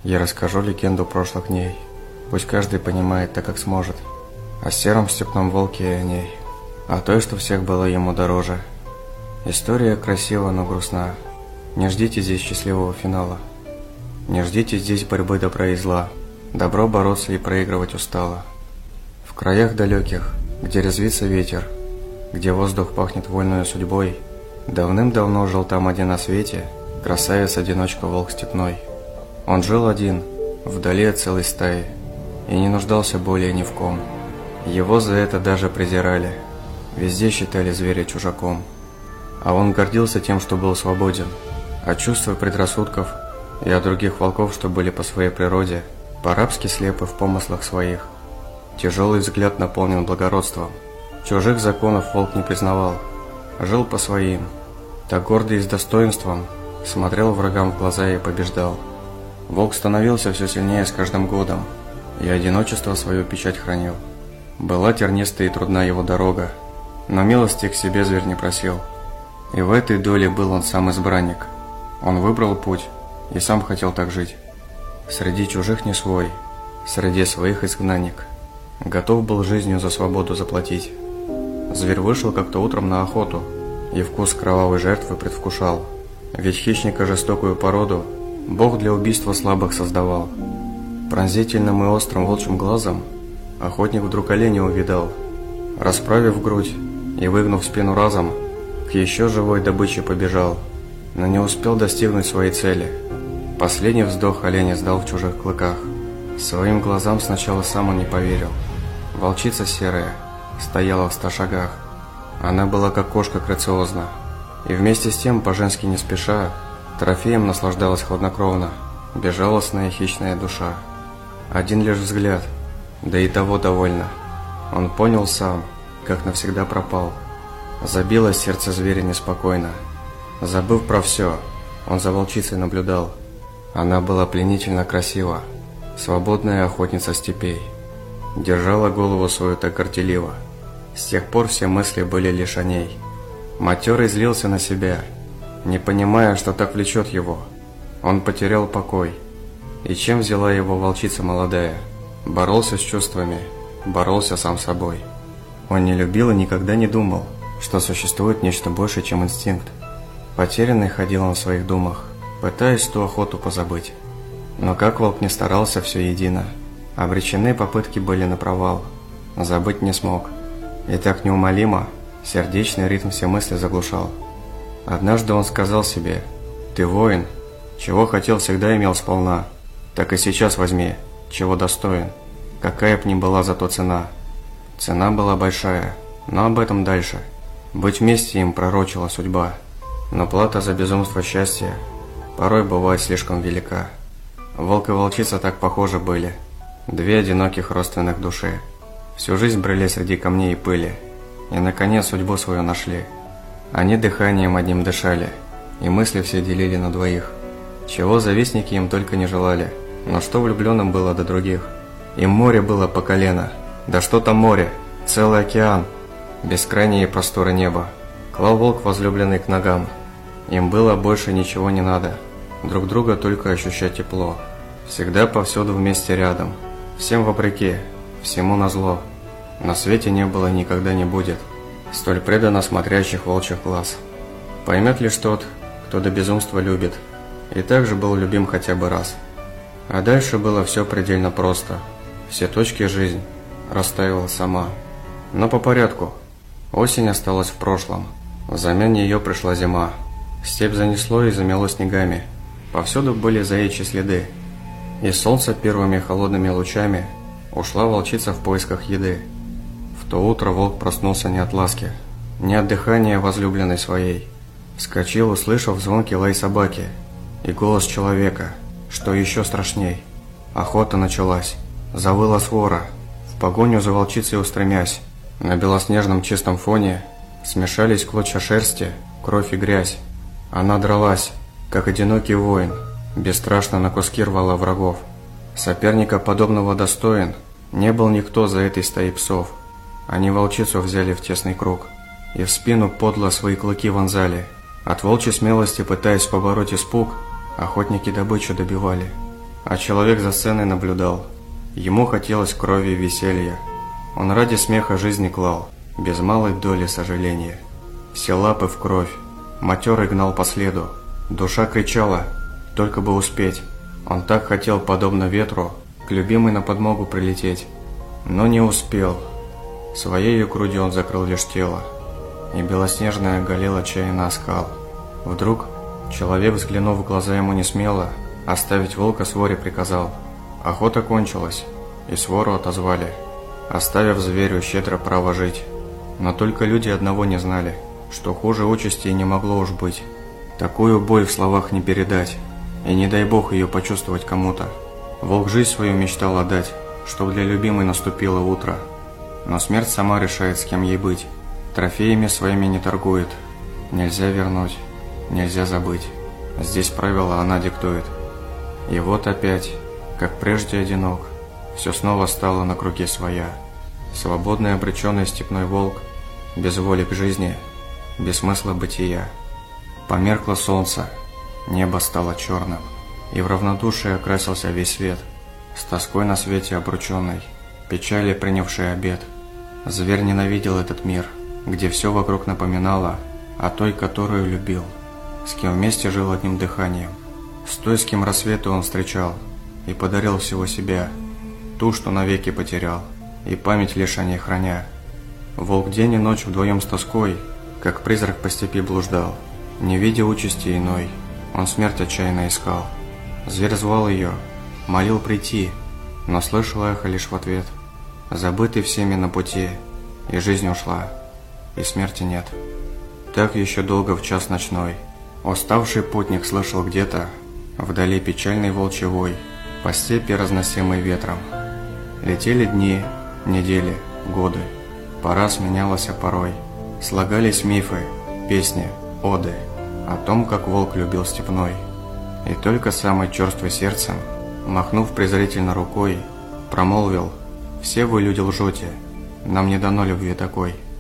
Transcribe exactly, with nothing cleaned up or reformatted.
Я расскажу легенду прошлых дней. Пусть каждый понимает так, как сможет. О сером степном волке и о ней. О той, что всех было ему дороже. История красива, но грустна. Не ждите здесь счастливого финала. Не ждите здесь борьбы добра и зла. Добро бороться и проигрывать устало. В краях далеких, где резвится ветер, где воздух пахнет вольною судьбой, давным-давно жил там один на свете красавец-одиночка волк степной. Он жил один, вдали от целой стаи, и не нуждался более ни в ком. Его за это даже презирали, везде считали зверя чужаком. А он гордился тем, что был свободен от чувств и предрассудков, и от других волков, что были по своей природе по-рабски слепы в помыслах своих. Тяжелый взгляд наполнен благородством. Чужих законов волк не признавал, жил по своим. Так гордый и с достоинством смотрел врагам в глаза и побеждал. Волк становился все сильнее с каждым годом, и одиночество свою печать хранил. Была тернистая и трудна его дорога, но милости к себе зверь не просил. И в этой доле был он сам избранник. Он выбрал путь и сам хотел так жить. Среди чужих не свой, среди своих изгнанник. Готов был жизнью за свободу заплатить. Зверь вышел как-то утром на охоту, и вкус кровавой жертвы предвкушал. Ведь хищника жестокую породу Бог для убийства слабых создавал. Пронзительным и острым волчьим глазом охотник вдруг оленя увидал. Расправив грудь и выгнув спину разом, к еще живой добыче побежал, но не успел достигнуть своей цели. Последний вздох оленя сдал в чужих клыках. Своим глазам сначала сам он не поверил. Волчица серая стояла в ста шагах. Она была как кошка грациозна, и вместе с тем, по-женски не спеша, трофеем наслаждалась хладнокровно безжалостная хищная душа. Один лишь взгляд, да и того довольно. Он понял сам, как навсегда пропал. Забилось сердце зверя неспокойно. Забыв про все, он за волчицей наблюдал. Она была пленительно красива, свободная охотница степей. Держала голову свою так горделиво. С тех пор все мысли были лишь о ней. Матерый злился на себя, не понимая, что так влечет его. Он потерял покой. И чем взяла его волчица молодая? Боролся с чувствами, боролся сам с собой. Он не любил и никогда не думал, что существует нечто большее, чем инстинкт. Потерянный ходил он в своих думах, пытаясь ту охоту позабыть. Но как волк не старался, все едино. Обречены попытки были на провал. Забыть не смог. И так неумолимо сердечный ритм все мысли заглушал. Однажды он сказал себе: «Ты воин, чего хотел, всегда имел сполна. Так и сейчас возьми, чего достоин. Какая б ни была зато цена». Цена была большая, но об этом дальше. Быть вместе им пророчила судьба. Но плата за безумство счастья порой бывает слишком велика. Волк и волчица так похожи были. Две одиноких родственных души. Всю жизнь брели среди камней и пыли, и наконец судьбу свою нашли. Они дыханием одним дышали, и мысли все делили на двоих. Чего завистники им только не желали, но что влюбленным было до других? Им море было по колено. Да что там море, целый океан, бескрайние просторы неба. Клал волк возлюбленный к ногам. Им было больше ничего не надо, друг друга только ощущать тепло. Всегда повсюду вместе рядом, всем вопреки, всему назло. На свете не было и никогда не будет столь преданно смотрящих волчьих глаз. Поймет лишь тот, кто до безумства любит, и также был любим хотя бы раз. А дальше было все предельно просто. Все точки жизнь расставила сама. Но по порядку. Осень осталась в прошлом. Взамен ее пришла зима. Степь занесло и замело снегами. Повсюду были заячьи следы. И солнце первыми холодными лучами ушла волчица в поисках еды. В то утро волк проснулся не от ласки, не от дыхания возлюбленной своей. Вскочил, услышав звонкий лай собаки и голос человека, что еще страшней. Охота началась. Завыла свора, в погоню за волчицей устремясь. На белоснежном чистом фоне смешались клочья шерсти, кровь и грязь. Она дралась, как одинокий воин, бесстрашно на куски рвала врагов. Соперника подобного достоин не был никто за этой стаей псов. Они волчицу взяли в тесный круг и в спину подло свои клыки вонзали. От волчьей смелости, пытаясь побороть испуг, охотники добычу добивали. а человек за сценой наблюдал. Ему хотелось крови и веселья. Он ради смеха жизни клал, без малой доли сожаления. Все лапы в кровь, матерый гнал по следу. Душа кричала, только бы успеть. Он так хотел, подобно ветру, к любимой на подмогу прилететь. Но не успел. Своею грудью он закрыл лишь тело, и белоснежная оголела отчаянно оскал. Вдруг человек, взглянув в глаза ему не смело, оставить волка своре приказал. Охота кончилась, и свору отозвали, оставив зверю щедро право жить. Но только люди одного не знали, что хуже участи и не могло уж быть. Такую боль в словах не передать, и не дай бог ее почувствовать кому-то. Волк жизнь свою мечтал отдать, чтоб для любимой наступило утро. Но смерть сама решает, с кем ей быть. Трофеями своими не торгует. Нельзя вернуть, нельзя забыть. Здесь правила она диктует. И вот опять, как прежде одинок, все снова стало на круге своя. Свободный обреченный степной волк, без воли к жизни, без смысла бытия. Померкло солнце, небо стало черным, и в равнодушии окрасился весь свет, с тоской на свете обрученной, печали принявшей обет. Зверь ненавидел этот мир, где все вокруг напоминало о той, которую любил, с кем вместе жил одним дыханием, с той, с кем рассветы он встречал, и подарил всего себя, ту, что навеки потерял, и память лишь о ней храня. Волк день и ночь вдвоем с тоской, как призрак по степи блуждал, не видя участи иной, он смерть отчаянно искал. Зверь звал ее, молил прийти, но слышал эхо лишь в ответ, забытый всеми на пути, и жизнь ушла, и смерти нет. Так еще долго в час ночной уставший путник слышал где-то вдали печальный волчий вой, по степи разносимый ветром. Летели дни, недели, годы, пора сменялась порой, слагались мифы, песни, оды о том, как волк любил степной. И только самый черствый сердцем, махнув презрительно рукой, промолвил: «Все вы, люди, лжете, нам не дано любви такой».